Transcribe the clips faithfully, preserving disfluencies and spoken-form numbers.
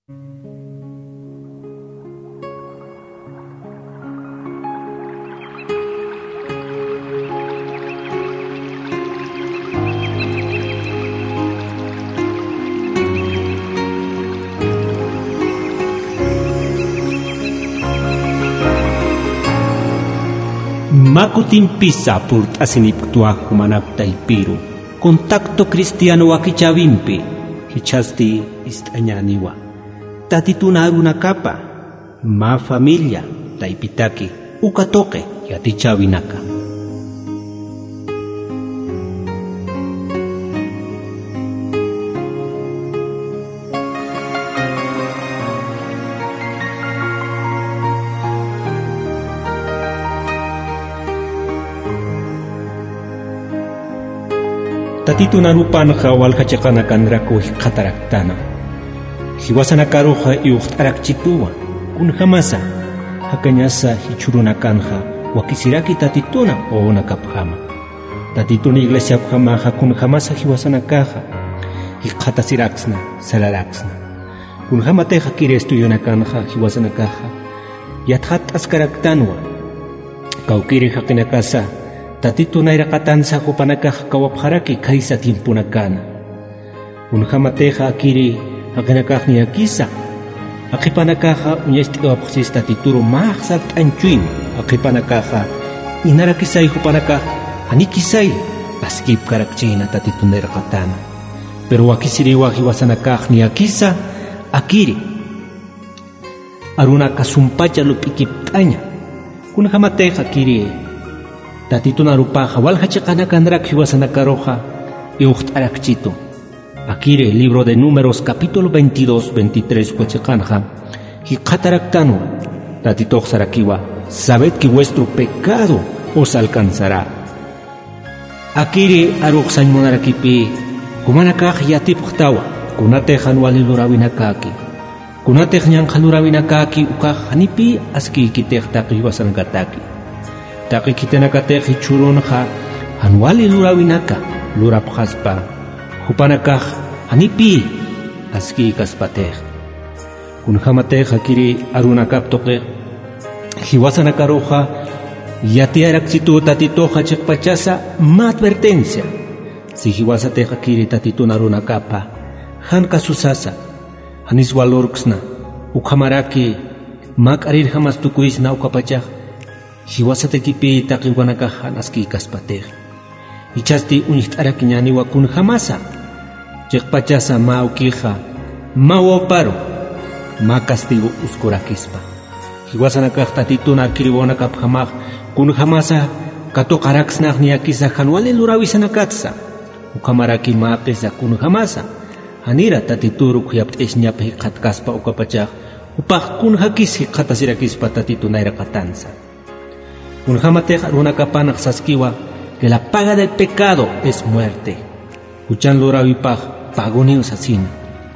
Makutin pisa por asiniptua humanapta ipiru. Contacto cristiano wakichavimpi. Hichasti istañaniwa. Tatituna una capa. Ma familia. Taipitaki. Ukatoke. Yatichavinaka. Tatito narupanqa walqachaqanakanraku qataraktana. Hiwasanakaruqa yuqtarakchituwa. Kunhamasa hakañasa hichurunakanja wakisiraki tatituna oonakaphama. Tatituna iglesiapjamaja kunhamasa hiwasanakaja hiqatasiraksna salaraksna. Kunhamateja kiri estuyunakanja hiwasanakaja yathat askaraktanwa. Kaukiri haqinakasa tatito nairaqatansa hupanakaq kawapharaki kaysa tiempunakana. Unhamateja akiri haqinakaqni akisa. Aqipanakaqa uñastiwapqsis tatituro maqsal t'anchuymi. Aqipanakaqa inarakisay hupanakaq hanikisay askipkarakchina tatito nairaqatana. Pero wakisiriwa hiwasanakaqni akisa akiri. Arunaka sumpacha lup'ikipt'aña. Kunhamateja akiri tatito narupaja walhachiqanakanrak hiwasanakaroja iuqt'arakchito. Akire libro de Números capítulo veintidós veintitrés huachikanja hiqataraktanu tatitoq sarakiwa sabed que vuestro pecado os alcanzará. Akire aruq sañmonarakipi kumanakaq yatipqtawa kunatejan walilurawinakaki kunateq ñanqalurawinakaki ukaq hanipi askiykiteq taqi hiwasanakataki taqi kitenakateq hichurunqa hanwali lurawinaka lurapqaspa hupanakaq hanipi aski kaspatej. Kunhamateja kiri arunakaptoqej hiwasanakaroja yatiarakchitu tatitoja chikpachasa ma advertencia. Si hiwasateja kiri tatitun arunakapa hanka susasa haniswalorksna ukhamaraki makarir hamas tukuisna ukapachaj hiwasatekipi taqiwanakajan aski kaspatej. Ichasti uniht'araki ñaniwa kunhamasa chikpachasa ma ukija ma waparo ma castigo uskurakispa hiwasanakaq tatituna arkiriwanakaphamaj kunhamasa katoqaraksnaq niyakisa hanwali lurawisanakatsa ukamaraki ma qisa kunhamasa hanira tatituru kuyapt'isñapi hiqatkaspa ukapachaq upaq kunhakis hiqatasirakispa tatitunayraqatansa kunhamateq runakapanaq saskiwa que la paga del pecado es muerte. Uchan lorawipaj pagonius asina.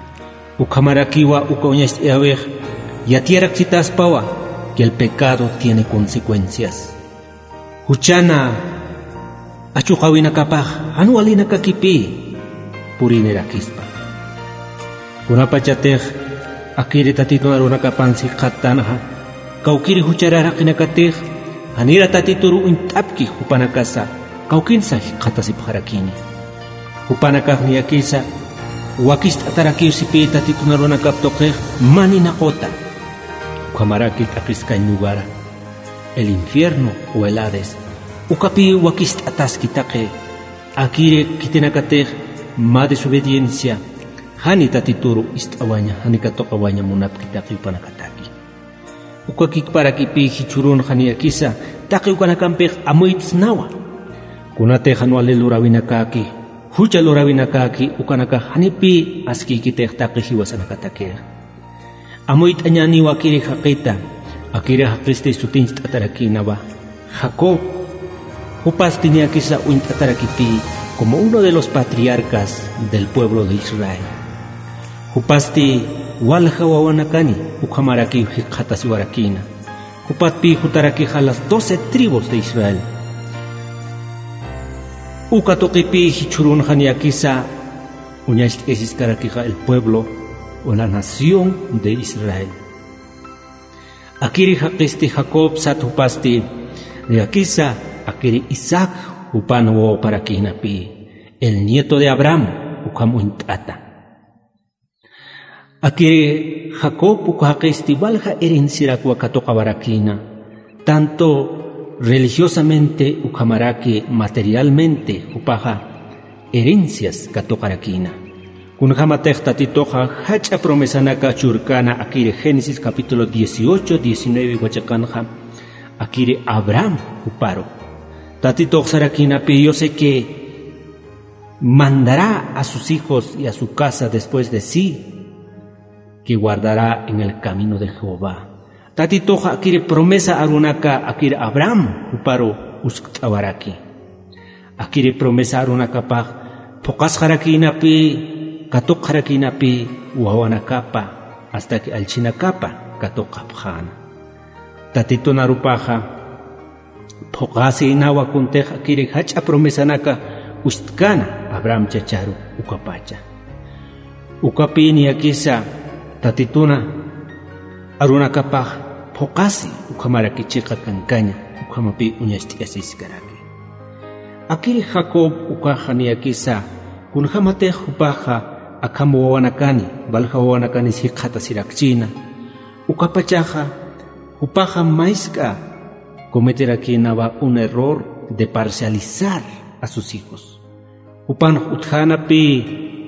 Ukamarakiwa ukoñas eawej yatierak chitaspawa que el pecado tiene consecuencias. Uchana achuqawina kapaj anualina kakipi purinera kispa. Kunapachatej akiri tatito arunakapansi qatanaja kaukiri huchararaqinakatej anira tatituru untapki hupanakasa kaukinsa hiqatasipharakini. Hupanakaq niyakisa wakist atarakiusipi tatitunarunakaptoqej mani naqota. Ukamaraki taqiskay lugara el infierno o el Hades. Ukapi wakist ataskitaqe akire kitinakatej ma desobediencia hani tatituru ist'awaña hani katoqawaña munapkitaqi upanakataki. Ukakikparakipi hichurun haniyakisa taqi ukanakanpej amuitznawa. Kunatejan wali lurawinakaki hucha lurawinakaki ukanaka hanipi askikitej taqi hiwasanakatakej. Amuitañaniwa akiri haqita akiri haqiste sutinch t'atarakinawa Jacob upasti niyakisa uint'atarakipi como uno de los patriarcas del pueblo de Israel. Upasti walja wawanakani ukamaraki hiqatasiwarakina. Upatpi hutarakija las doce tribus de Israel. Ukatoqipi hichurun haniyakisa uñasht'esiscarakija el pueblo o la nación de Israel. Akiri haqisti Jacob satupasti de Aquisa, akiri Isaac upano para kinapi, el nieto de Abraham ukamuintata. Akiri Jacob ukaqisti valja herencia katokabarakina, tanto religiosamente ukamaraki, materialmente upaja herencias katokarakina. Kunjamatek tatitoja hacha promesanaka churkana akiri Génesis capítulo dieciocho, diecinueve guachakanja akiri Abraham uparo. Tatito sarakina pi, yo sé que mandará a sus hijos y a su casa después de sí, que guardará en el camino de Jehová. Tatitoja akiri promesa arunaka akiri Abraham uparo usktabaraki. Akiri promesa arunaka pa pokas harakina pi katok harakinapi wawanakapa hasta que alchinakapa katokapjana. Tatito narupaja pokasi inawa kunteja akiri hacha promesanaka ustkana Abraham chacharu ukapacha. Ukapi ni akisa tatituna arunakapaj pokasi ukamarakichika kankanya ukamapi unyashtiasiskaraki. Akiri Jacob ukaja ni akisa kunjamate upaja akamo wanakani balja wanakani sikata sirakchina ukapachaja upaja maiska cometer aquí nava un error de parcializar a sus hijos. Upan utjana pi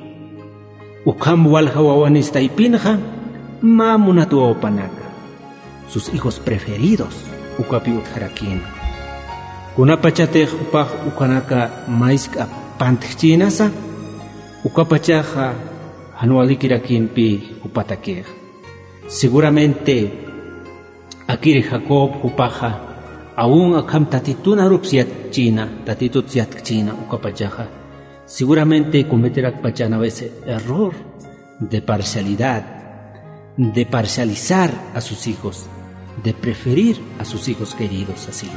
ukam walja wawanista y pinja mamunatu opanaka sus hijos preferidos ukapi utjarakina kunapachate upaj ukanaka maiska pantchinasa ukapachaja anualikirakinpi upatakej. Seguramente akiri Jacob upaja aún akam tatituna rupsiat china tatitut siat china ukapachaja seguramente cometerá pachana ese error de parcialidad, de parcializar a sus hijos, de preferir a sus hijos queridos así.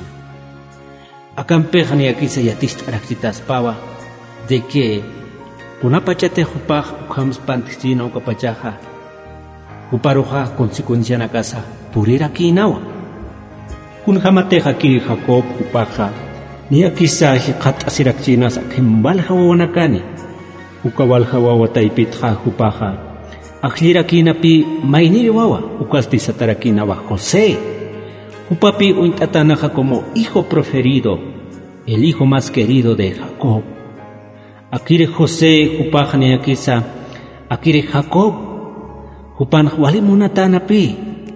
Akam pejani aquí se yatist araktitas pava de que kunapachate jupaj ukams pantichina ukapachaja uparuja consecuencia na casa purir aquí nawa kunjamateja kiri Jacob upaja ni akisa hiqat asirakchinas akimbalja wawanakani ukabalja wawataipitja upaja aklirakinapi mainiri wawa ukasti satarakina wa José upapi uintatanaja como hijo preferido, el hijo más querido de Jacob. Akire José upaja ni akisa akire Jacob upan walimunatanapi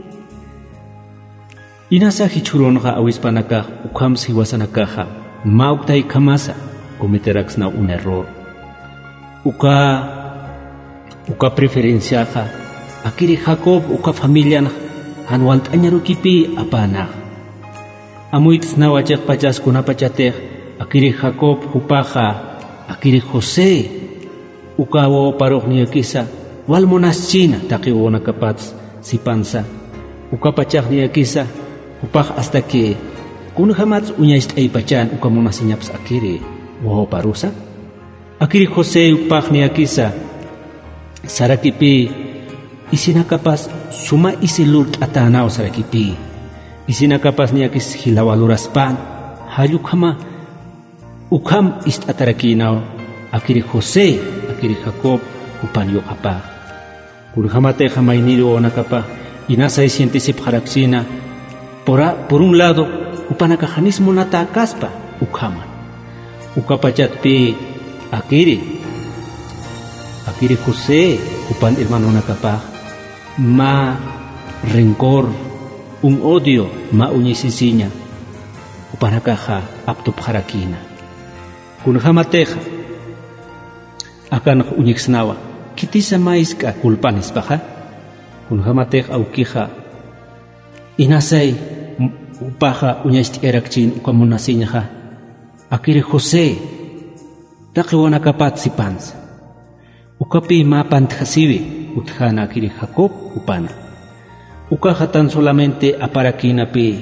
inasa hichuronja awispanaka ukam siwasanakaja mauktai kamasa cometeraxna un error uka uka preferenciaja akire Jacob uka familia hanwalt anyarukipi apana amuits nawachak pachas kunapachatej akire Jacob upaja akiri José ukawo parok ni akisa walmonas china takiwona kapats si panza ukapachak ni akisa upaj hasta que kunjamats uñaist ay pachan ukamonas inyaps akiri wo parusa akiri José upaj ni akisa sarakipi isinakapas suma isilult atanao sarakipi isinakapas ni akis hilawaluras pan hayukama ukam ist atarakinao akiri José akiri Jacob upanyo kapa kurjamate jamainiro onakapa inasa isientisip haraksina pora por un lado upanakajanismo nata kaspa ukama ukapachatpi akiri akiri José upan hermano nakapa ma rencor un odio ma uñisisiña upanakaja aptup harakina kunjamateja akan uñixnawa kitisa maiska kulpanis paja kunjamateja aukija inasay upaja uñaist erakchin ukamunasiñaja akiri José taqiwana kapat sipans ukapi mapant hasibi utjana akiri Jacob upana ukaja tan solamente aparakina pi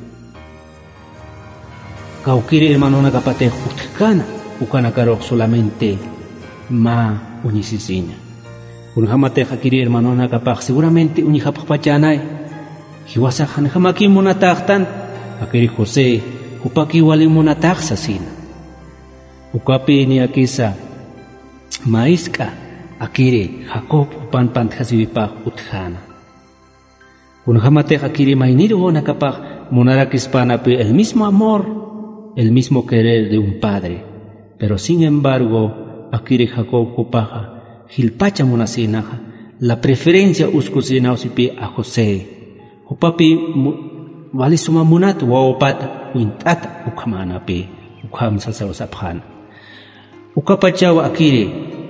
kaukiri hermano nakapate utkana ukana karok solamente ma uñisisiña kunhamate akiri hermano nakapaq seguramente uñihapaq pachanay hiwasajan hamaki munataqtan akiri José upaki wali munataqsa sina ukapi ni akisa maiska akiri Jacob upan panthasibipaq utjana kunhamate akiri mainiro nakapaq munarakispanapi el mismo amor, el mismo querer de un padre, pero sin embargo akiri Jacob upaja hilpacha munasinaja la preferencia uskusinausipi a José upapi wali suma munat waopat uintata ukamanapi ukam sasawasapjan ukapachawa akiri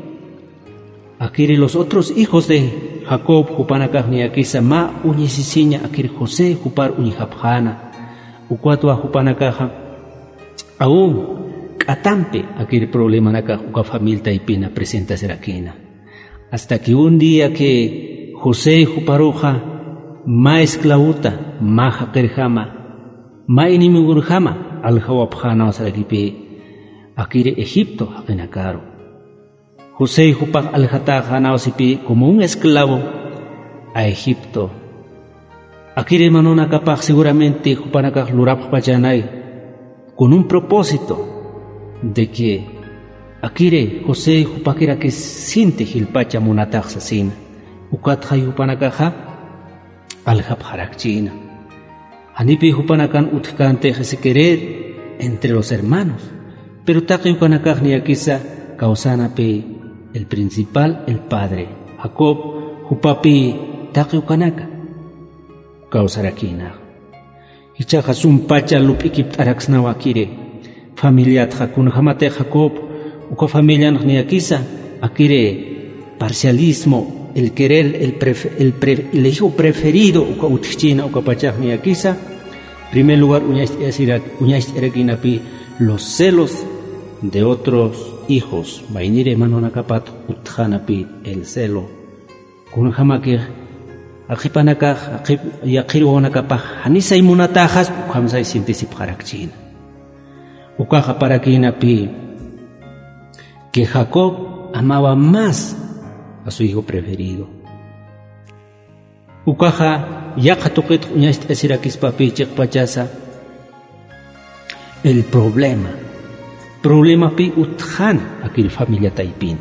akiri los otros hijos de Jacob hupanakaj ni akisa ma uñisisiña akiri José hupar uñihapjana ukwatwa hupanakaja aún katampe akiri problema nakaj uka familia taipina presenta serakina hasta que un día que José huparoja ma esclavuta ma hakerjama ma inimigurjama al hawapjana osarakipi akiri Egipto hakenakaro José hupak al-Hataja naosipi como un esclavo a Egipto. Akiri manona kapag seguramente hupanakak lurap pachanay con un propósito de que akire José hupakira que sinte hilpacha munatak sa sin ukat hay hupanakaja al-Hap harakchina. Hanipi hupanakan utkante se querer entre los hermanos, pero taki hupanakak ni akisa causana pe el principal, el padre, Jacob, hupapi, taki ukanaka, kausarakina. Hichaja sumpacha lupikip araxnawa akire, familia tjakun jamate Jacob, uka familia niakisa, akire, parcialismo, el querer, el, prefer, el, pre, el hijo preferido, uka utchina, uka pachaj niakisa, primer lugar, uñaist erekinapi, los celos de otros hijos, vainire manonakapat utjanapi el celo, kun hamake ajipanakaj ajip yaqiruonakapaj hanisay munatajas ukamsay sintisip harakchin ukaja parakinapi que Jacob amaba más a su hijo preferido ukaja yaqatuqit uñast esirakispapi chiqpachasa el problema problema pi utjan akil familia taipina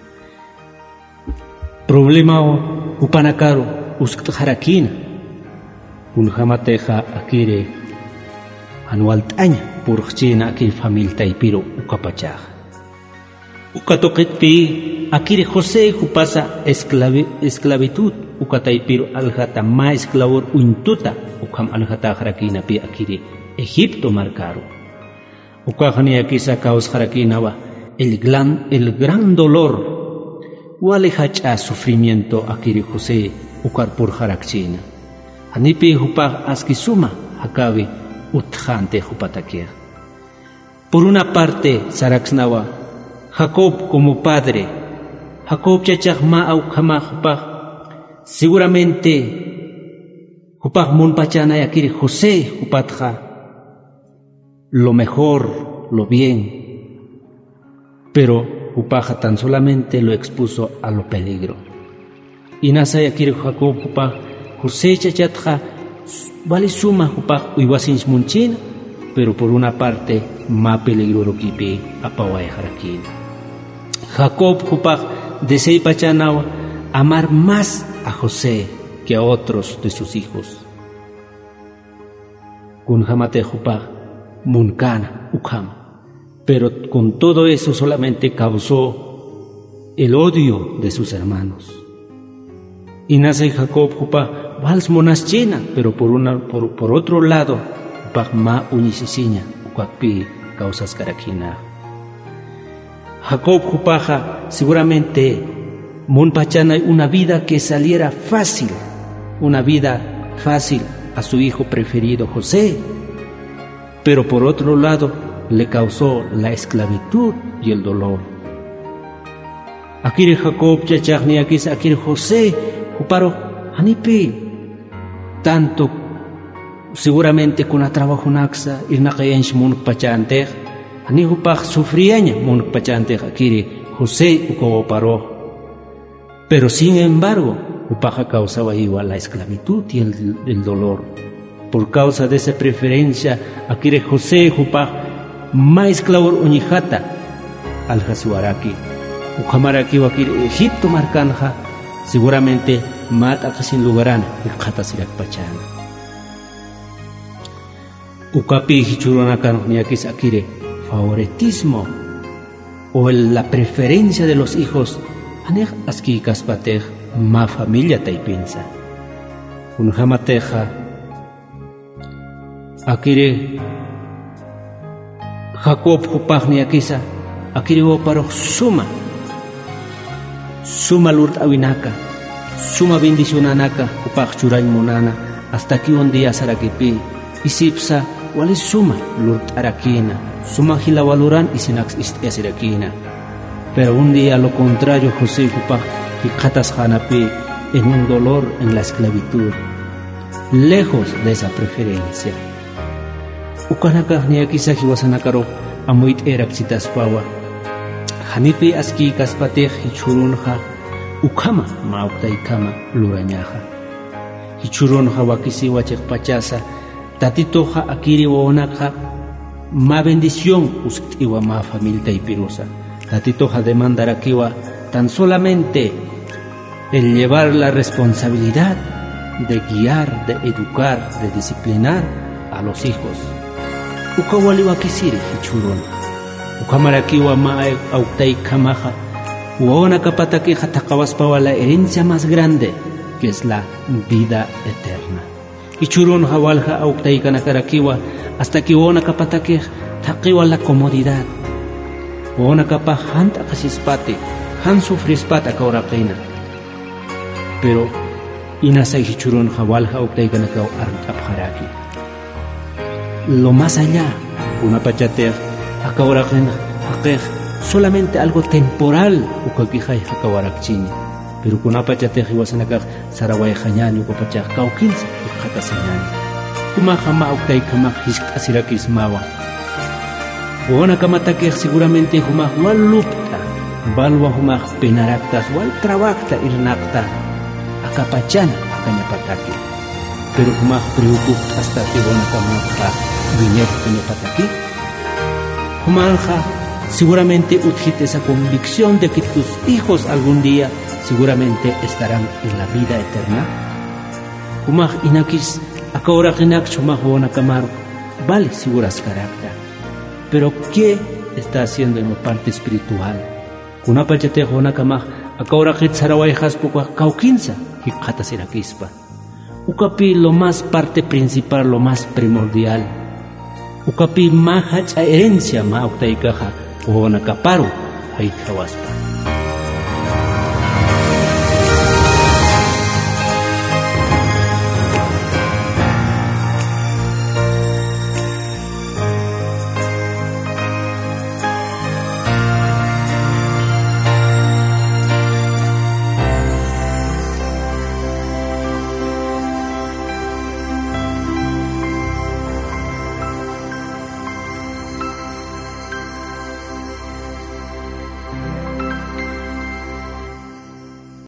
problema o upanakaro usktajarakina unjamateja akire anual taña purchina akil familia taipiro ukapachaja ukatoqit pi akire José upasa esclavi, esclavitud ukataipiro aljata ma esclavor uintuta ukam aljata jarakina pi akire Egipto marcaro ukajani akisa caos jarakinawa el gran el gran dolor walehacha sufrimiento akiri José ukar por jarakchina anipi hupaj askisuma hakabi utjante hupatakia por una parte saraxnawa Jacob como padre Jacob chachagma au kama hupaj seguramente hupaj munpachana akiri José hupatja lo mejor, lo bien, pero upaja tan solamente lo expuso a lo peligro. Y nasa yakir Jacob upaj José chachatja vale suma upaj uiwasins munchin, pero por una parte más peligro kipi apaway harakin. Jacob upaj desea pachanawa amar más a José que a otros de sus hijos. Kun jamate upaj Munkana, Ukam. Pero con todo eso solamente causó el odio de sus hermanos. Y nace Jacob, Jupa, vals monas china, pero por, una, por, por otro lado, Pagma unisisiña, Ukakpi, causas karakina. Jacob, Jupaja, seguramente, Munpachana, una vida que saliera fácil, una vida fácil a su hijo preferido, José. Pero por otro lado le causó la esclavitud y el dolor. Akire Jacob chachagni akis akire José uparo hanipi tanto seguramente con a trabajo naxa irnaqayanch mun pachante ani upaj sufriaña mun pachante akire José uko paro Pero sin embargo, upaja causaba igual la esclavitud y el, el dolor. Por causa de esa preferencia, aquí José upaj más clavor uñijata al Jasuaraki. Ukamaraki wakir Egipto marcanja, seguramente mata sin lugaran y kata sirak pachana. Ukapi hichuranakan niakis akire favoritismo o el, la preferencia de los hijos anej aski kaspatej ma familia taipinsa. Unjamateja akire Jacob upaj niakisa akire o paro suma suma lurt awinaka suma bendicionanaka upaj churay monana hasta que un día sarakipi isipsa wali suma lurt arakina suma hilawaluran y sinax istiasirakina. Pero un día lo contrario José upaj y katas hanapi en un dolor en la esclavitud, lejos de esa preferencia. Ukanaka niakisa hiwasanakaro amuit erak citaspawa hanipi aski kaspatej hichurunja ukama mauktaikama lurañaja hichurunja wakisi wachek pachasa tatitoja akiri wonaka ma bendición usktiwa ma familia taipirusa tatitoja demandarakiwa tan solamente el llevar la responsabilidad de guiar, de educar, de disciplinar a los hijos. Ukawali wakisiri hichurun ukamarakiwa ma auktay kamaja uona kapataki hatakawaspawa la herencia más grande que es la vida eterna. Hichurun hawalja auktay kanakarakiwa hasta que uona kapataki takiwa la comodidad uona kapa hant akasispati han sufrispata kauraqina. Pero inasa hichurun hawalja auktay kanakaw arqapharaki. Lo más allá, una pachatej, akawaraqen, aquej, solamente algo temporal, ukakijay akawarakchini. Pero con una pachatej iwasanakaj, saraway jañani, ukapachaj, kaukinsa, ukatasañani. Kumajama uktay kamaj hisk asirakismawa. Uona kamatakej seguramente humaj wal lupta, balwa humaj penaraktas, wal trabajta irnakta, akapachana, akanyapataki. Pero humaj preocup hasta que bona kamajta viñer penepataki. Humanja seguramente utjit esa convicción de que tus hijos algún día seguramente estarán en la vida eterna. Humaj inakis akahora genak shumaj bona kamar vale seguras carácter. Pero ¿qué está haciendo en la parte espiritual? Kuna pachate bona kamaj akahora get saraway haspoka kaukinsa hikata sirakispa. Ukapi lo más parte principal, lo más primordial. Ukapi mahach herencia ma uktay kaja o nakaparo hay hawaspa.